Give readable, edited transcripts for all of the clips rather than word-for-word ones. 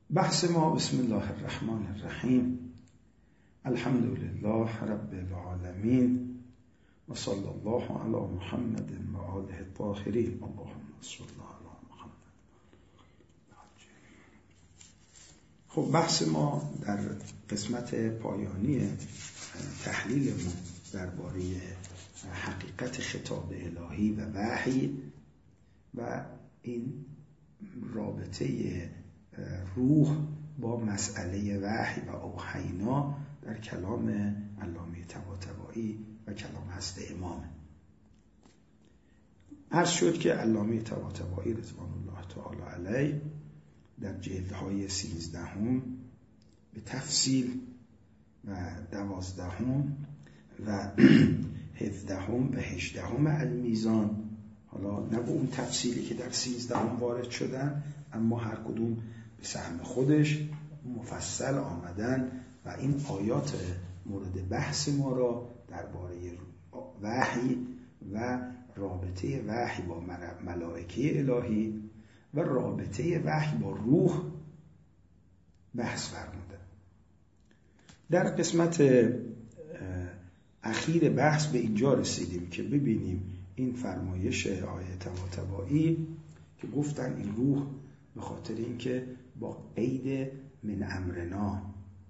بحث ما بسم الله الرحمن الرحیم. الحمدلله رب العالمین و صلی الله علی محمد و آله الطاهرین. اللهم صل علی محمد. خب بحث ما در قسمت پایانی تحلیلمون درباره حقیقت خطاب الهی و وحی و این رابطه روح با مسئله وحی و اوحینا در کلام علامه طباطبایی و کلام هست امام. عرض شد که علامه طباطبایی رضوان الله تعالی علیه در جلدهای 13 به تفصیل و 12 و 17 و 18 المیزان، حالا نه به اون تفصیلی که در 13 وارد شدن، اما هر کدوم به سهم خودش مفصل آمدن و این آیات مورد بحث ما را درباره وحی و رابطه وحی با ملائکه الهی و رابطه وحی با روح بحث فرمودن. در قسمت اخیر بحث به اینجا رسیدیم که ببینیم این فرمایش آیه طباطبایی که گفتن این روح به خاطر اینکه با قید من امرنا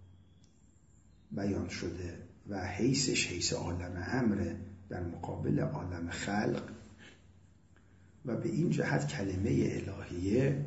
بیان شده و حیثش حیث عالم امر در مقابل عالم خلق و به این جهت کلمه الهیه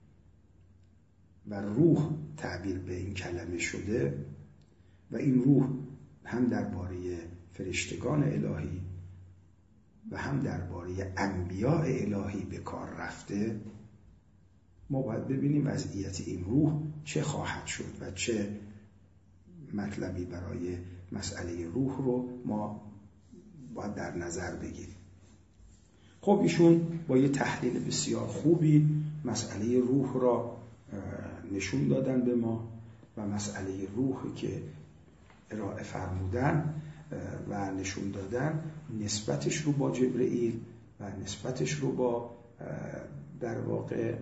و روح تعبیر به این کلمه شده و این روح هم درباره فرشتگان الهی و هم درباره انبیاء الهی به کار رفته. ما باید ببینیم وضعیت این روح چه خواهد شد و چه مطلبی برای مسئله روح رو ما باید در نظر بگیریم. خب ایشون با یه تحلیل بسیار خوبی مسئله روح را نشون دادن به ما و مسئله روحی که ارائه فرمودن و نشون دادن نسبتش رو با جبرئیل و نسبتش رو با در واقع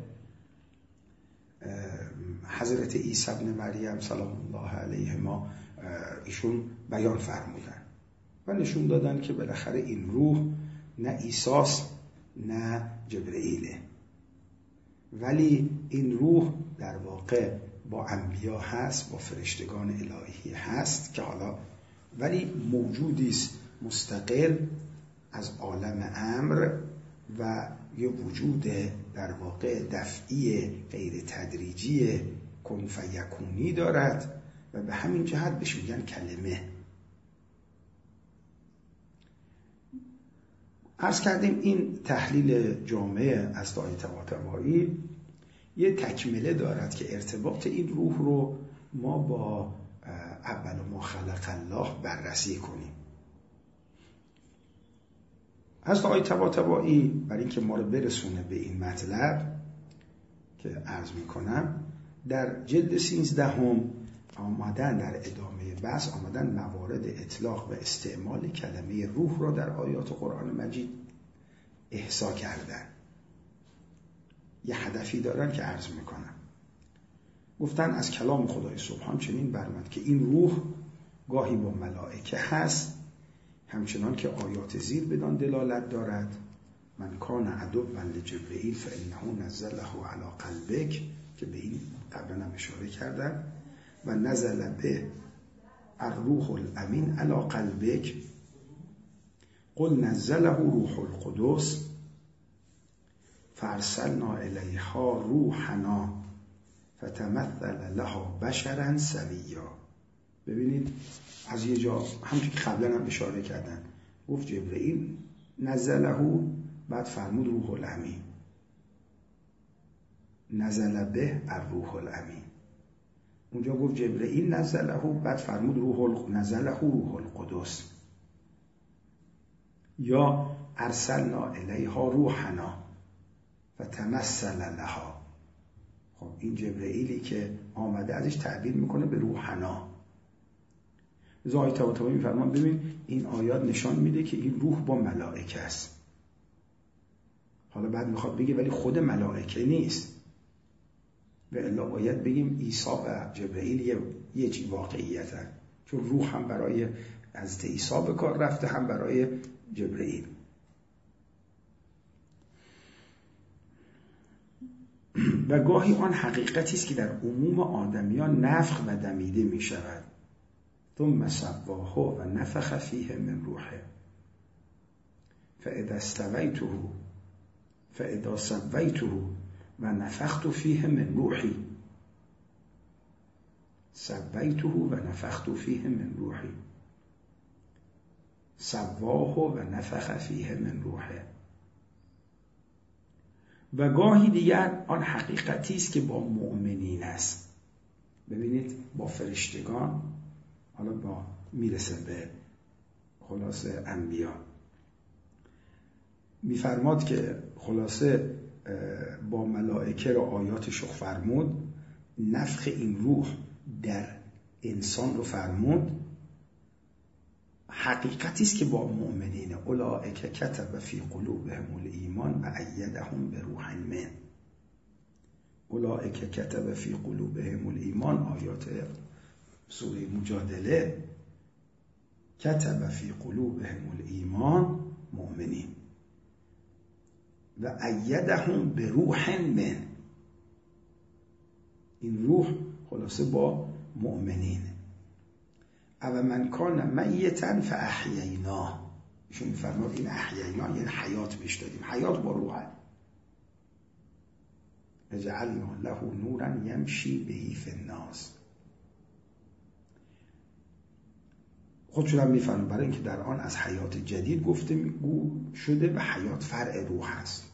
حضرت عیسی ابن مریم سلام الله علیه ما ایشون بیان فرمودن و نشون دادن که بالاخره این روح نه عیساست نه جبرئیله، ولی این روح در واقع با انبیا هست، با فرشتگان الهی هست که حالا ولی موجودیست مستقل از عالم امر و یه وجود در واقع دفعی غیر تدریجی کن فیکونی دارد و به همین جهت بهش میگن کلمه. عرض کردیم این تحلیل جامع از آیه طباطبایی یه تکمله دارد که ارتباط این روح رو ما با اول ما خلق الله بررسی کنیم. از آیه طباطبایی برای اینکه ما رو برسونه به این مطلب که عرض میکنم در جلد 13 آمدن در ادامه بحث آمدن موارد اطلاق و استعمال کلمه روح را در آیات قرآن مجید احصا کردن. یه هدفی دارن که عرض میکنم. گفتن از کلام خدای سبحان چنین برآمد که این روح گاهی با ملائکه هست، همچنان که آیات زیر بدان دلالت دارد. من کان عدوا لجبرئیل فانه نزله علی قلبک که به این قبلا هم اشاره کردن و نزل به الروح الامین علی قلبک قل نزله روح القدس فارسلنا الیها روحنا فتمثل لها بشرا سویا. ببینید از یه جا همونطور که قبلا هم اشاره کردن گفت جبرئیل نزله، بعد فرمود روح الامین، نزل به الروح الامین. اونجا گفت جبرئیل نزله، بعد فرمود نزله روح القدس. یا ارسلنا الیها روحنا فتمثل لها. خب این جبرئیلی که آمده ازش تعبیر میکنه به روحنا. آیه طباطبایی میفرمان ببین این آیات نشان میده که این روح با ملائکه است. حالا بعد میخواد بگه ولی خود ملائکه نیست. و الا باید بگیم عیسی و جبرئیل یه واقعیت هست، چون روح هم برای حضرت عیسی به کار رفته هم برای جبرئیل. و گاهی آن حقیقتی است که در عموم آدمیان نفخ و دمیده می شود. ثم سواه و نفخ فیه من روحه فاذا سویته و نفخت فیه من روحی سویته و نفخت فیه من روحی سواه و نفخ فیه من روحه. و گاهی دیگر آن حقیقتی است که با مؤمنین است. ببینید با فرشتگان، حالا با میرسه به خلاصه انبیا، میفرماد که خلاصه با ملائکه را آیاتش رو فرمود، نفخ این روح در انسان رو فرمود. حقیقتی است که با مؤمنین اولئک کتب فی قلوبهم الایمان و ایدهم بروح منه. اولئک کتب فی قلوبهم الایمان، آیات سوره مجادله. کتب فی قلوبهم الایمان، مؤمنین، و ایدهم بروح منه، این روح خلاصه با مؤمنین. او من کان میتا فاحییناه، ایشون میفرماد این احیینا یعنی حیات بهش دادیم، حیات با روح. وجعلنا له نورا یمشی بهی فی الناس. خودشون هم میفرماد برای اینکه در آن از حیات جدید گفته شده و حیات فرع روح است.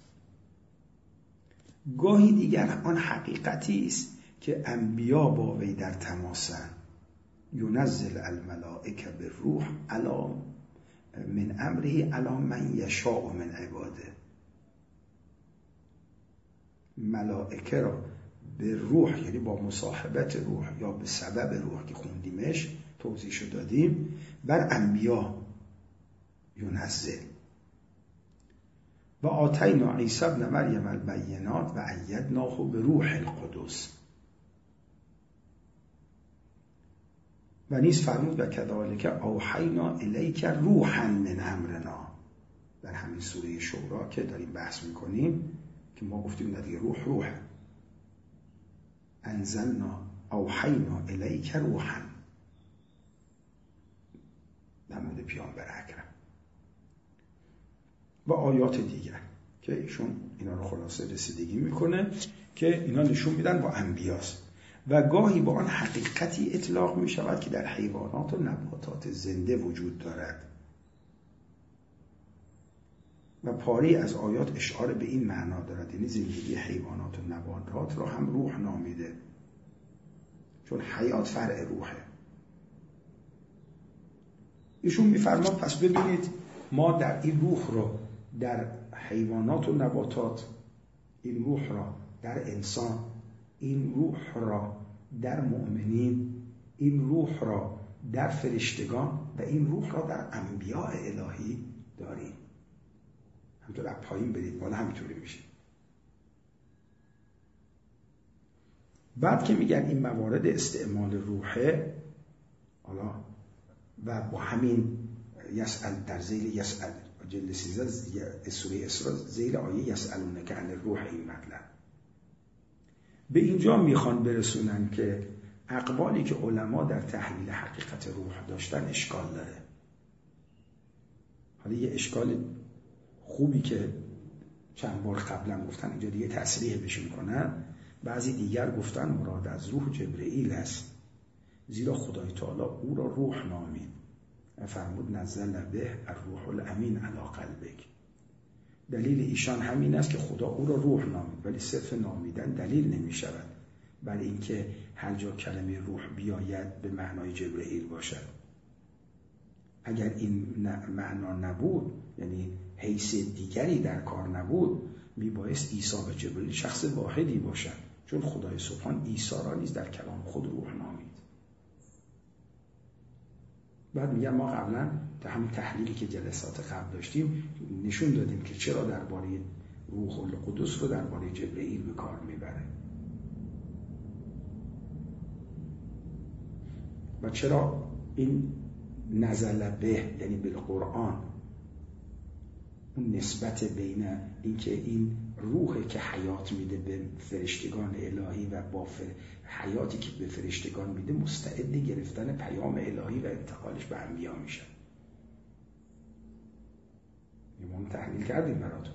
گاهی دیگر آن حقیقتی است که انبیا با وی در تماسند. ینزل الملائکه بالروح علی من امره علی من یشاء من عباده. ملائکه را به روح، یعنی با مصاحبت روح یا به سبب روح که خوندیمش توضیحشو دادیم، بر انبیا ینزل. و آتینا عیسی ابن مریم البینات و ایدناه به روح القدس. و نیز فرمود و کذالک اوحینا الیک روحا من امرنا، در همین سوره شورا که داریم بحث میکنیم که ما گفتیم دیگه روح انزلنا اوحینا الیک روحا، در مورد پیامبر اکرم و آیات دیگر که ایشون اینا رو خلاصه رسیدگی میکنه که اینا نشون میدن با انبیاست. و گاهی با آن حقیقتی اطلاق می شود که در حیوانات و نباتات زنده وجود دارد. و پاری از آیات اشاره به این معنا دارد، یعنی زندگی حیوانات و نباتات را هم روح نامیده، چون حیات فرع روحه. ایشون میفرماد پس ببینید ما در این روح را در حیوانات و نباتات، این روح را در انسان، این روح را در مؤمنین، این روح را در فرشتگان و این روح را در انبیاء الهی داریم. همطور از پایین برید بالا همینطوری میشه. بعد که میگن این موارد استعمال روحه، حالا و با همین یسأل در ذیل یسأل جلد 13 سوره اسراء ذیل آیه یسألونک عن الروح، این مطلب به اینجا میخوان برسونن که اقوالی که علما در تحلیل حقیقت روح داشتن اشکال داره. حالا یه اشکال خوبی که چند بار قبلا گفتن اینجا دیگه تصریح بشه میکنن. بعضی دیگر گفتن مراد از روح جبرئیل است، زیرا خدای تعالی او را روح نامید و فرمود نزل به الروح الامین علی قلبک. دلیل ایشان همین است که خدا او را روح نامید، ولی صرف نامیدن دلیل نمی شود برای اینکه هر جا کلمه روح بیاید به معنای جبرئیل باشد. اگر این معنا نبود، یعنی حیث دیگری در کار نبود، میبایست عیسی و جبرئیل شخص واحدی باشد، چون خدای سبحان عیسی را نیز در کلام خود روح نامید. بعد میگم ما قبلا در همین تحلیلی که جلسات قبل داشتیم نشون دادیم که چرا درباره روح القدس رو درباره جبرئیل به کار میبره. و چرا این نزل به یعنی بالقرآن اون نسبت بین اینکه این روحی که حیات میده به فرشتگان الهی و با حیاتی که به فرشتگان میده مستعد گرفتن پیام الهی و انتقالش به انبیا میشه. ما تحلیل کردیم براتون.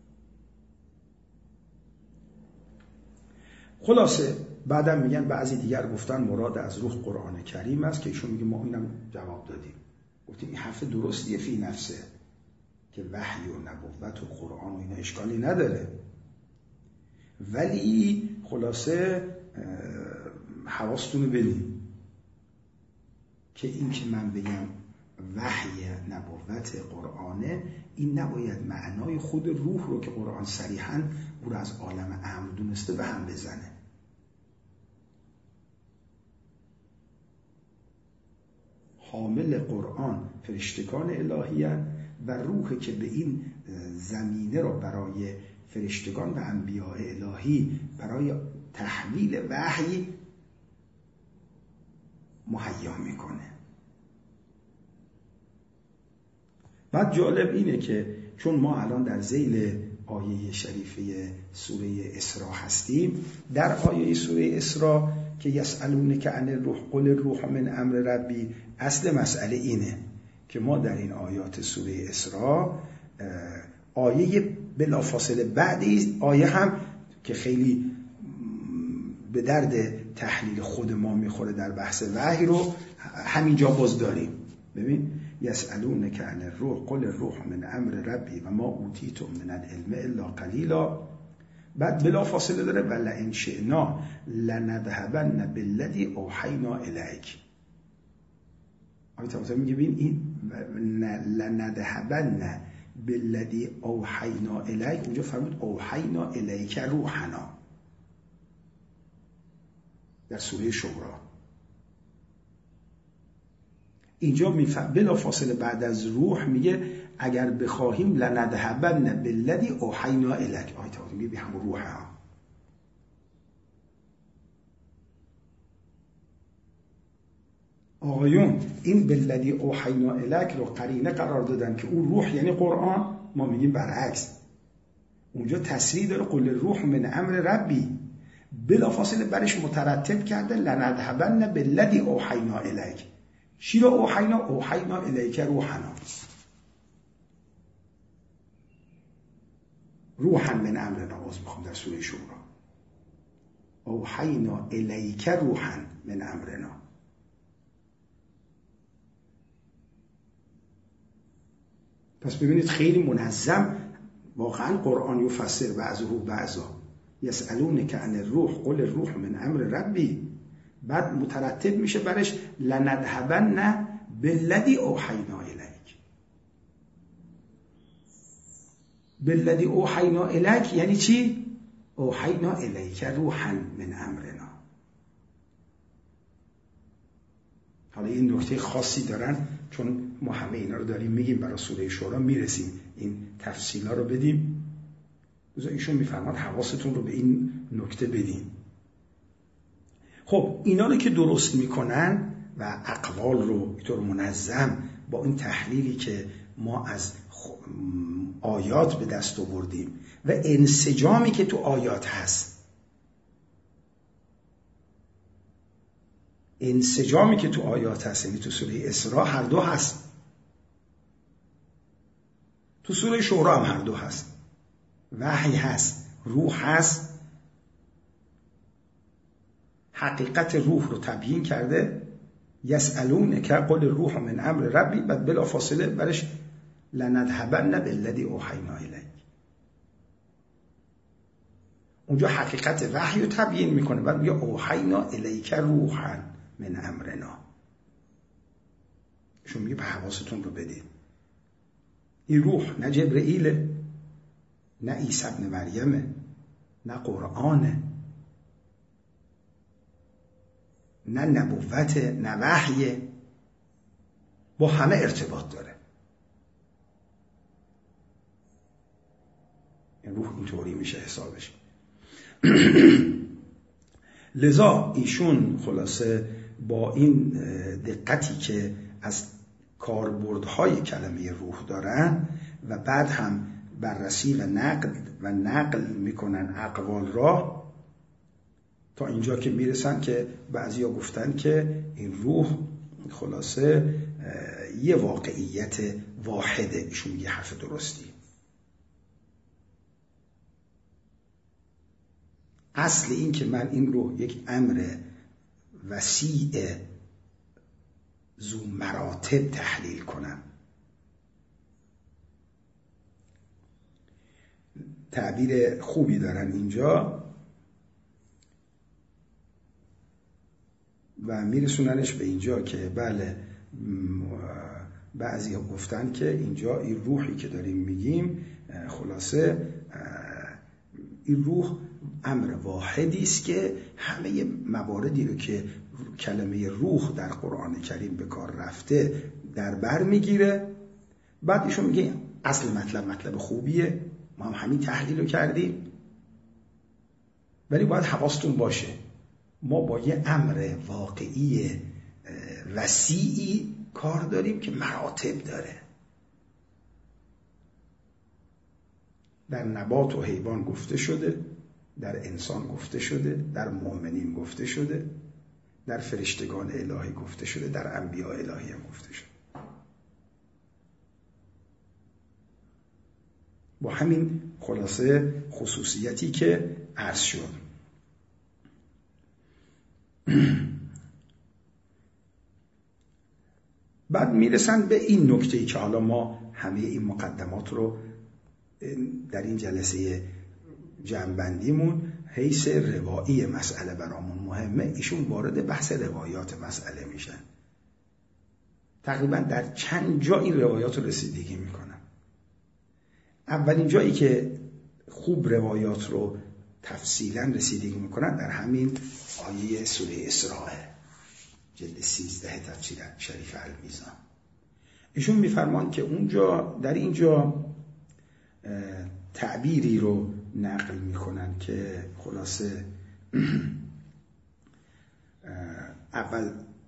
خلاصه بعدم میگن بعضی دیگر گفتن مراد از روح قرآن کریم است که ایشون میگه ما اینم جواب دادیم، گفتیم این حرف درستیه فی نفسه که وحی و نبوت و قرآن و اینا اشکالی نداره، ولی خلاصه حواستون رو بدین که این که من بگم وحی نبوت قرآنه این نباید معنای خود روح رو که قرآن صریحاً او رو از عالم امر دونسته به هم بزنه. حامل قرآن فرشتگان الهی‌اند و روحی که به این زمینه رو برای فرشتگان و انبیاء الهی برای تحویل وحی مهیا میکنه. بعد جالب اینه که چون ما الان در ذیل آیه شریفه سوره اسراء هستیم، در آیه سوره اسراء که یسألونک عن الروح قل الروح من امر ربی، اصل مسئله اینه که ما در این آیات سوره اسراء آیه بلافاصله بعد آیه هم که خیلی به درد تحلیل خود ما میخوره در بحث وحی رو همینجا باز داریم. ببین یسألونک عن الروح قل الروح من امر ربی و ما اوتیتم من العلم الا قلیلا. بعد بلافاصله داره ولئن شئنا لنذهبن بالذی اوحینا الیک. آیه میگه ببین این لنذهبن بالذی اوحینا الیک، اونجا فرمود اوحینا الیک روحنا در سوره شورا. اینجا بلافاصله بعد از روح میگه اگر بخواهیم لنذهبن بالذی اوحینا الیک. آیه میگه به همون روح ها. آقایون این بالذی اوحینا الیک رو قرینه قرار دادن که اون روح یعنی قرآن، ما میگیم برعکس. اونجا تصریح داره قل الروح من امر ربی، بلافاصله برش مترتب کرده لنذهبن بالذی اوحینا الیک. چی رو اوحینا الیک روحنا، روحا من امرنا. باز میخوام در سوره شورا اوحینا الیک روحا من امرنا. پس ببینید خیلی منظم واقعا قرآن یفسر بعضه بعضا. یسألونک عن الروح قل الروح من امر ربی، بعد مترتب میشه برش لنذهبن بالذی اوحینا الیک. بالذی اوحینا الیک یعنی چی؟ اوحینا الیک روحا من امرنا. حالا این نکته خاصی دارن، چون ما همه اینا رو داریم میگیم برای سوره شورا میرسیم این تفصیلا رو بدیم. ایشون میفرماد حواستون رو به این نکته بدین. خب اینا رو که درست میکنن و اقوال رو اینطور منظم با این تحلیلی که ما از آیات به دست آوردیم و انسجامی که تو آیات هست، انسجامی که تو آیات هست، یعنی تو سوره اسراء هر دو هست، تو سوره شورا هم هر دو هست، وحی هست، روح هست. حقیقت روح رو تبیین کرده، یسألونک قل الروح من امر ربی، بعد بلا فاصله برش لنذهبن بالذی اوحینا الیک. اونجا حقیقت وحی رو تبیین میکنه، بعد میگه اوحینا الیک روحا من امرنا. شما میگه به حواستون رو بدید، این روح نه جبرئیل، نه عیسی ابن مریمه، نه قرآنه، نه نبوت، نه وحی، با همه ارتباط داره. این روح اینطوری میشه حسابش. لذا ایشون خلاصه با این دقتی که از کاربردهای کلمه روح دارن و بعد هم بررسی و نقل میکنن اقوال را، تا اینجا که میرسن که بعضیا گفتن که این روح خلاصه یه واقعیت واحده. ایشون یه حرف درستی. اصل این که من این رو یک امر وسیع ذو مراتب تحلیل کنم، تعبیر خوبی دارن اینجا و میرسوننش به اینجا که بله، بعضی ها گفتن که اینجا این روحی که داریم میگیم خلاصه این روح امر واحدی است که همه مواردی رو که کلمه روح در قرآن کریم به کار رفته در بر میگیره. بعد ایشون میگه اصل مطلب خوبیه، ما هم همین تحلیل رو کردیم، ولی باید حواستون باشه ما با یه امر واقعی وسیعی کار داریم که مراتب داره. در نبات و حیوان گفته شده، در انسان گفته شده، در مؤمنین گفته شده، در فرشتگان الهی گفته شده، در انبیاء الهی هم گفته شده. با همین خلاصه خصوصیتی که عرض شد. بعد میرسن به این نکته‌ای که حالا ما همه این مقدمات رو در این جلسه جمع‌بندیمون حیث روایی مسئله برامون مهمه، ایشون وارد بحث روایات مسئله میشن. تقریبا در چند جا این روایات رو رسیدگی میکنن. اولین جایی که خوب روایات رو تفصیلا رسیدگی میکنن در همین آیه سوره اسراء جلد 13 تفسیر شریف المیزان. ایشون میفرمان که اونجا در اینجا تعبیری رو نقل میکنن که خلاصه اول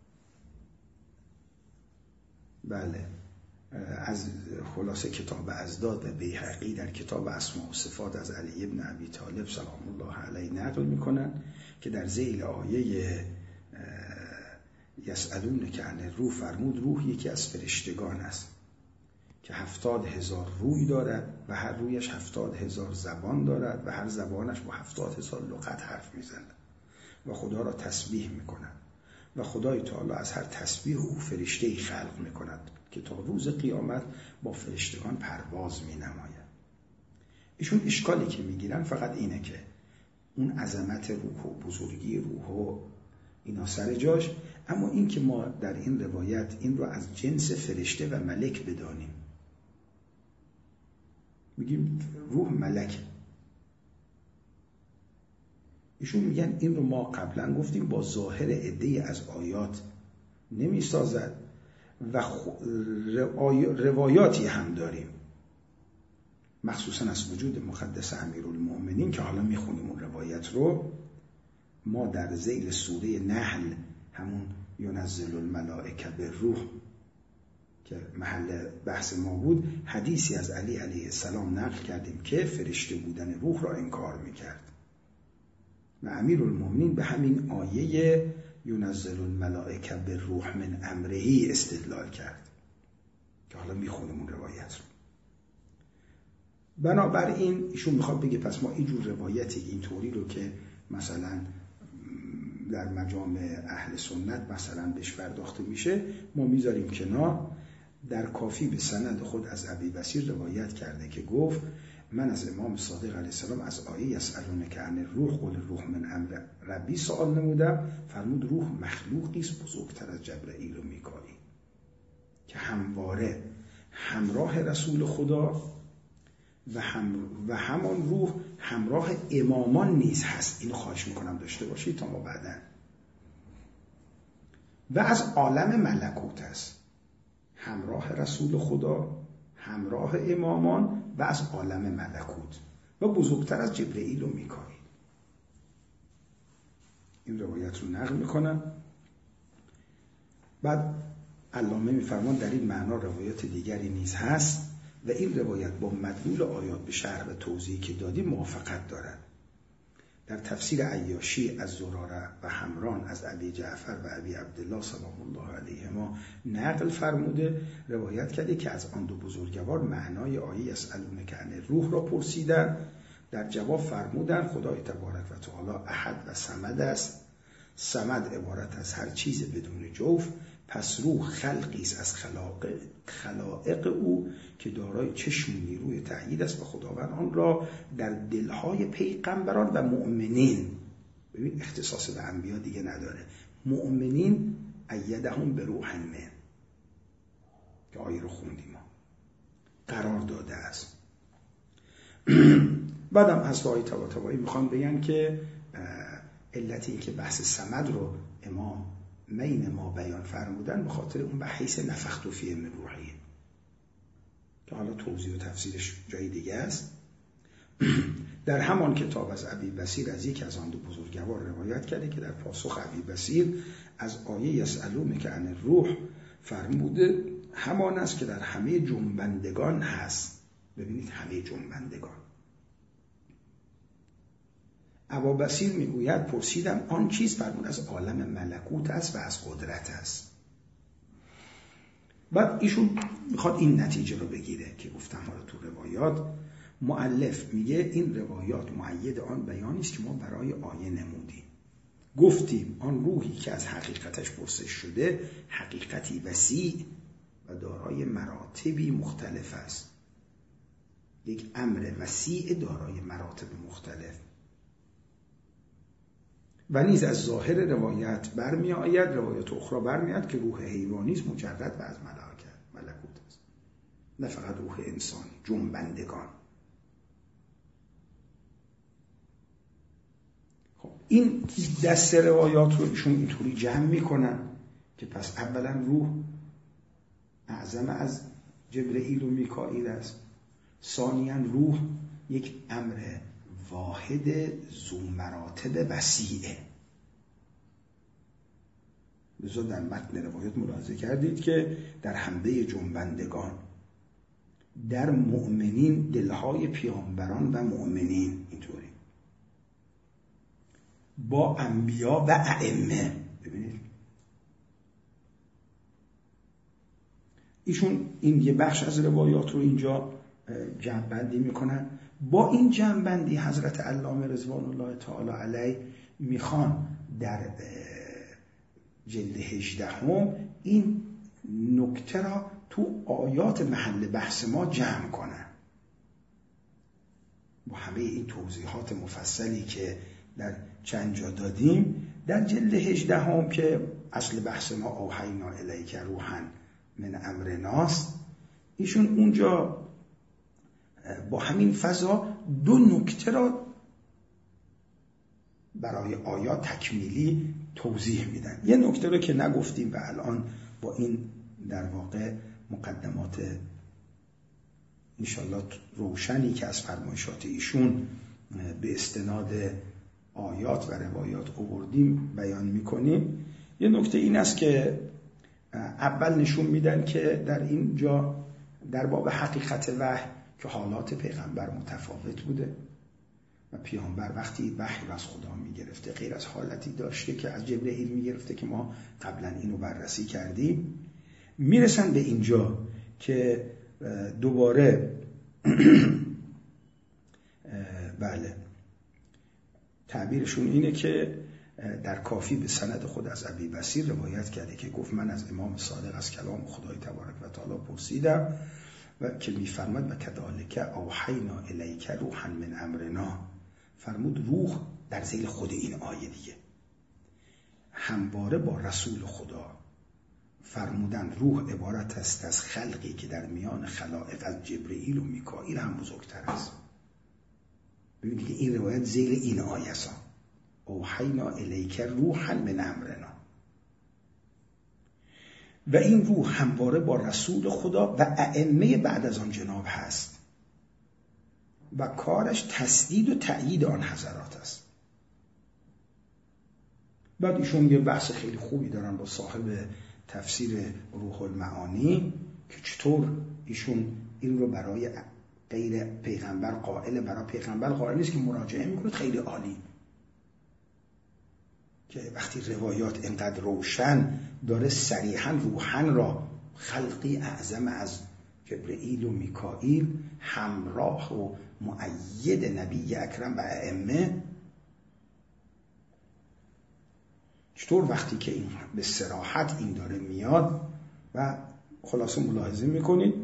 بله از خلاصه کتاب ازداد بیهقی در کتاب اسماء و صفات از علی ابن ابی طالب سلام الله علیه نقل میکنن که در ذیل آیه یسألون که عن الروح فرمود روح یکی از فرشتگان است که 70,000 روی دارد و هر رویش 70,000 زبان دارد و هر زبانش با 70,000 لغت حرف میزند و خدا را تسبیح میکند و خدای تعالی از هر تسبیح او فرشته‌ای خلق میکند که تا روز قیامت با فرشتگان پرواز مینماید. ایشون اشکالی که میگیرن فقط اینه که اون عظمت روح و بزرگی روح و اینا سر جاش، اما این که ما در این روایت این رو از جنس فرشته و ملک بدانیم، میگیم روح ملک. ایشون میگن این رو ما قبلا گفتیم با ظاهر عده‌ای از آیات نمی سازد و روایاتی هم داریم مخصوصا از وجود مقدس امیرالمؤمنین که حالا میخونیم اون روایت رو. ما در ذیل سوره نحل همون ینزل الملائکه بالروح که محل بحث ما بود حدیثی از علی علیه السلام نقل کردیم که فرشته بودن روح را انکار میکرد و امیرالمؤمنین به همین آیه ینزل الملائکه بالروح من امره استدلال کرد که حالا میخونیم اون روایت رو. بنابراین ایشون میخواد بگه پس ما اینجور روایتی اینطوری رو که مثلا در مجامع اهل سنت مثلا بهش پرداخته میشه ما میذاریم کنار. در کافی به سند خود از ابی بصیر روایت کرده که گفت من از امام صادق علیه السلام از آیه یسألونک عن الروح قل الروح من امر ربی سوال نمودم. فرمود روح مخلوقی است بزرگتر از جبرئیل و میکائیل که همواره همراه رسول خدا و همان روح همراه امامان نیز هست. اینو خواهش میکنم داشته باشید تا ما بعدن. و از عالم ملکوت است، همراه رسول خدا، همراه امامان و از عالم ملکوت و بزرگتر از جبرئیل و میکائیل. این روایت رو نقل میکنم بعد علامه می‌فرماند در این معنا روایات دیگری نیز هست و این روایت با مدلول آیات به شرح و توضیحی که دادیم موافقت دارد. در تفسیر عیاشی از زراره و حمران از ابی جعفر و ابی عبدالله سلام الله علیهما نقل فرموده روایت کرده که از آن دو بزرگوار معنای آیه یسألونک عن الروح را پرسیدند. در جواب فرمودند خدای تبارک و تعالی احد و صمد است. صمد عبارت از هر چیز بدون جوف، پس روح خلقی است از خلائق او که دارای چشم و نیروی تأیید است و خداوند آن را در دلهای پیغمبران و مؤمنین، ببین اختصاص به انبیا دیگه نداره، مؤمنین ایدهم به روح من که آیه رو خوندیم ما قرار داده است. بعدم حضرت طباطبایی میخوان بگن که علت این که بحث صمد رو امام مین ما بیان فرمودن به خاطر اون به حیث نفخت فیه من روحی که حالا توضیح و تفسیرش جای دیگه است. در همان کتاب از ابی بصیر از یکی از آن دو بزرگوار روایت کرده که در پاسخ ابی بصیر از آیه یسألونک عن الروح فرموده همان است که در همه جنبندگان هست. ببینید همه جنبندگان. ابا بصیر میگوید پرسیدم آن چیز فرمود از عالم ملکوت است و از قدرت است. بعد ایشون میخواد این نتیجه رو بگیره که گفتم حالا تو روایات مؤلف میگه این روایات مؤید آن بیانی است که ما برای آیه نمودیم. گفتیم آن روحی که از حقیقتش پرسش شده حقیقتی وسیع و دارای مراتبی مختلف است. یک امر وسیع دارای مراتب مختلف و نیز از ظاهر روایت برمی آید، روایت اخرى برمی آید که روح حیوانی است مجرد و از ملکوت است، نه فقط روح انسانی، جنبندگان. خب این دست روایات رو ایشون اینطوری جمع میکنن که پس اولا روح اعظم از جبرئیل و میکائیل است، ثانیاً روح یک امر واحد ذو مراتب وسیعه. لذا در متن روایت ملاحظه کردید که در همه جنبندگان، در مؤمنین، دلهای پیامبران و مؤمنین اینطوری، با انبیا و ائمه. ببینید ایشون این یه بخش از روایات رو اینجا جمع‌بندی میکنن. با این جمع‌بندی حضرت علامه رضوان الله تعالی علیه میخوان در جلد 18 این نکته را تو آیات محل بحث ما جمع کنن با همه این توضیحات مفصلی که در چند جا دادیم. در جلد 18 که اصل بحث ما اوحینا الیک روحا من امرناست، ایشون اونجا با همین فضا دو نکته را برای آیات تکمیلی توضیح میدن. یه نکته رو که نگفتیم و الان با این در واقع مقدمات انشالله روشنی که از فرمایشات ایشون به استناد آیات و روایات آوردیم بیان میکنیم. یه نکته این است که اول نشون میدن که در اینجا در باب حقیقت وحی که حالات پیغمبر متفاوت بوده و پیامبر وقتی وحی از خدا میگرفته غیر از حالتی داشته که از جبرئیل میگرفته که ما قبلا اینو بررسی کردیم. میرسن به اینجا که دوباره بله تعبیرشون اینه که در کافی به سند خود از ابی بصیر روایت کرده که گفت من از امام صادق از کلام خدای تبارک و تعالی پرسیدم و که میفرماد و کذالک اوحینا الیک روحا من امرنا، فرمود روح در ذیل خود این آیه دیگه همواره با رسول خدا فرمودن روح عبارت است از خلقی که در میان خلائق از جبرئیل و میکائیل هم بزرگتر است. ببینید که این روایت ذیل این آیه است، اوحینا الیک روحا من امرنا، و این روح همواره با رسول خدا و ائمه بعد از آن جناب هست و کارش تسدید و تأیید آن حضرات است. بعد ایشون یه بحث خیلی خوبی دارن با صاحب تفسیر روح المعانی که چطور ایشون این رو برای غیر پیغمبر قائل، برای پیغمبر قائل نیست که مراجعه میکنه. خیلی عالی که وقتی روایات اینقدر روشن داره صریحا روحن را خلقی اعظم از جبرئیل و میکائیل همراه و مؤید نبی اکرم و ائمه، چطور وقتی که این به صراحت این داره میاد و خلاصه ملاحظه میکنید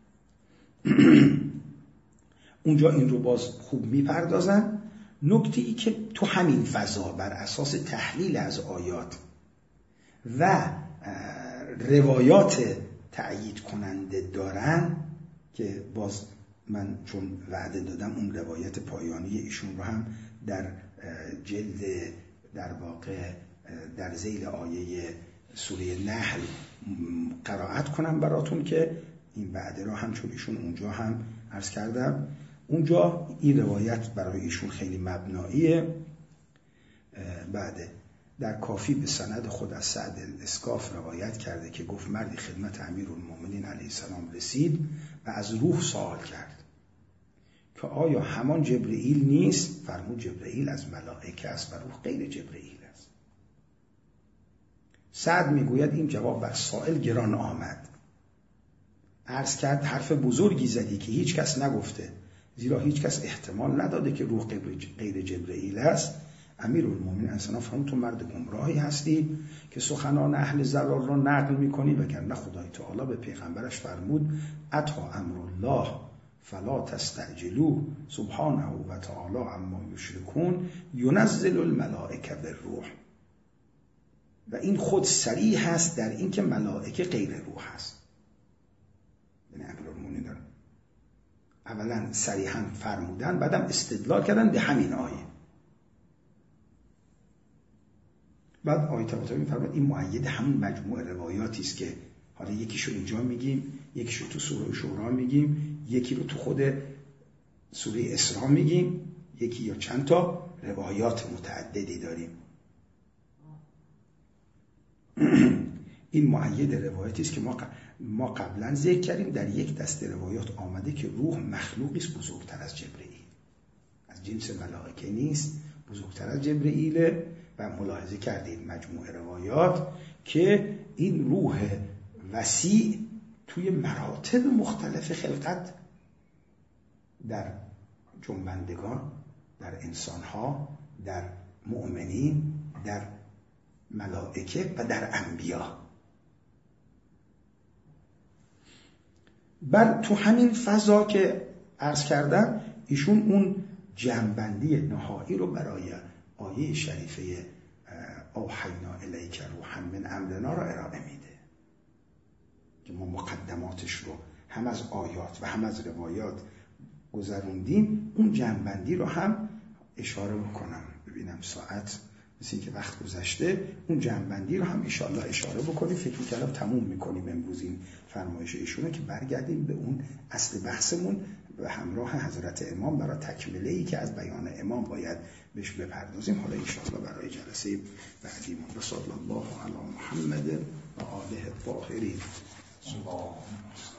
اونجا این رو باز خوب میپردازن. نکته ای که تو همین فضا بر اساس تحلیل از آیات و روایات تأیید کننده دارن که باز من چون وعده دادم اون روایت پایانی ایشون رو هم در جلد در واقع در ذیل آیه سوره نحل قرائت کنم براتون که این وعده رو هم چون ایشون اونجا هم عرض کردم، اونجا این روایت برای ایشون خیلی مبناییه. بعد در کافی به سند خود از سعد الاسکاف روایت کرده که گفت مردی خدمت امیرالمومنین علیه السلام رسید و از روح سوال کرد که آیا همان جبرئیل نیست؟ فرمود جبرئیل از ملائکه است و روح غیر جبرئیل است. سعد میگوید این جواب بر سائل گران آمد. عرض کرد حرف بزرگی زدی که هیچ کس نگفته، زیرا هیچ کس احتمال نداده که روح غیر جبرئیل است. امیرالمومنین انسان فرمود تو مرد گمراهی هستی که سخنان اهل ضلال را نقل میکنی، وگرنه خدای تعالی به پیغمبرش فرمود اتا امر الله فلا تستعجلوا سبحانه و تعالی عما یشرکون ینزل الملائکه بالروح. و این خود صریح هست در این که ملائکه غیر روح هست. یعنی امیرالمومنین دارن اولا صریحا فرمودن، بعدم استدلال کردن به همین آیه. بعد آیه طباطبایی می‌فرماید این مؤید همون مجموعه روایاتی است که حالا یکیشو اینجا میگیم، یکیشو تو سوره شورا میگیم، یکی رو تو خود سوره اسراء میگیم، یکی یا چند تا روایات متعددی داریم. این مؤید روایتی است که ما قبلا ذکر کردیم. در یک دسته روایات آمده که روح مخلوقی است بزرگتر از جبرئیل، از جنس ملائکه نیست، بزرگتر از جبرئیل. و ملاحظه کردیم مجموعه روایات که این روح وسیع توی مراتب مختلف خلقت در جنبندگان، در انسانها، در مؤمنین، در ملائکه و در انبیا. بعد تو همین فضا که عرض کردم ایشون اون جمع‌بندی نهایی رو برای آیه شریفه اوحینا الیک روحا من امرنا را ارائه میده که ما مقدماتش رو هم از آیات و هم از روایات گذروندیم. اون جمع‌بندی رو هم اشاره بکنم. ببینم ساعت مثل این که وقت گذشته. اون جمع‌بندی رو هم انشاءالله اشاره بکنیم. فکر می‌کردم تموم می‌کنیم امروز این فرمایش ایشونه که برگردیم به اون اصل بحثمون و همراه حضرت امام برای تکمله‌ای که از بیان امام باید بهش بپردازیم. حالا انشاءالله برای جلسه بعدیمون. صلی الله علی محمد و آله الطاهرین.